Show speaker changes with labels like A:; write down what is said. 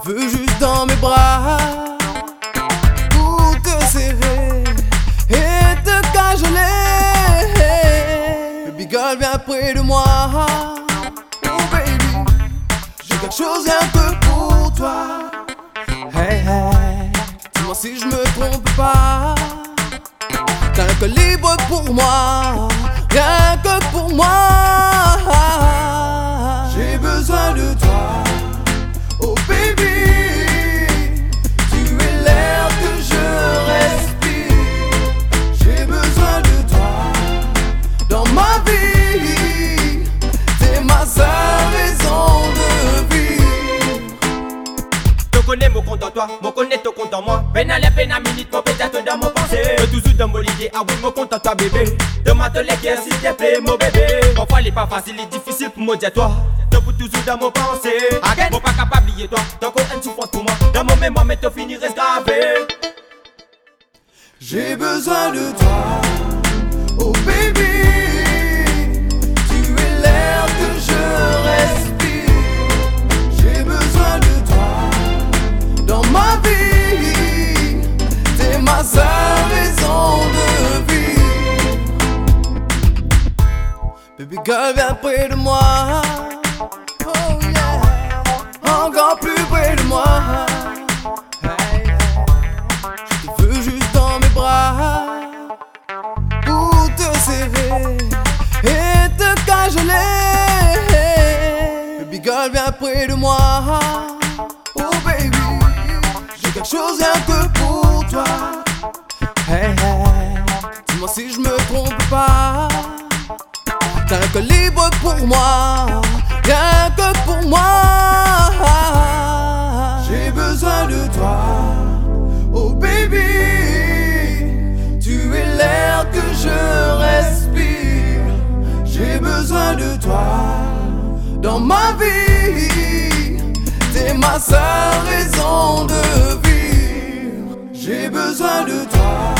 A: veux juste dans mes bras pour te serrer et te cajoler. Baby girl, viens près de moi. Oh baby, j'ai quelque chose rien que pour toi. Hey hey, dis-moi si je me trompe pas. T'as un cœur libre pour moi, rien que pour moi. J'ai besoin de toi, oh baby. Tu es l'air que je respire. J'ai besoin de toi dans ma vie. T'es ma seule raison de vivre.
B: Je connais mon compte en toi, mon connais ton compte en moi. Peine à la peine à minute, mon pétate dans mon pensée. Toujours dans mon idée, ah oui, mon compte en toi bébé. Demande les cœurs s'il te plaît, mon bébé. Mon fois il est pas facile, il est difficile pour me dire toi. Debout toujours dans mon pensée. Again, mon pas capable d'oublier toi. Donc on souffrance pour moi. Dans mon mémoire, mais te finir reste gravé.
A: J'ai besoin de toi, oh baby. Tu es l'air que je respire. J'ai besoin de toi dans ma vie. T'es ma seule raison de vivre. Baby girl, viens près de moi. Oh yeah, encore plus près de moi. Hey, hey. Je te veux juste dans mes bras pour te serrer et te cajoler. Baby girl, viens près de moi. Oh baby, j'ai quelque chose rien que pour toi. Hey hey, dis-moi si je me trompe pas. T'as un cœur libre pour moi, rien que pour moi. J'ai besoin de toi, oh baby. Tu es l'air que je respire. J'ai besoin de toi dans ma vie. T'es ma seule raison de vivre. J'ai besoin de toi.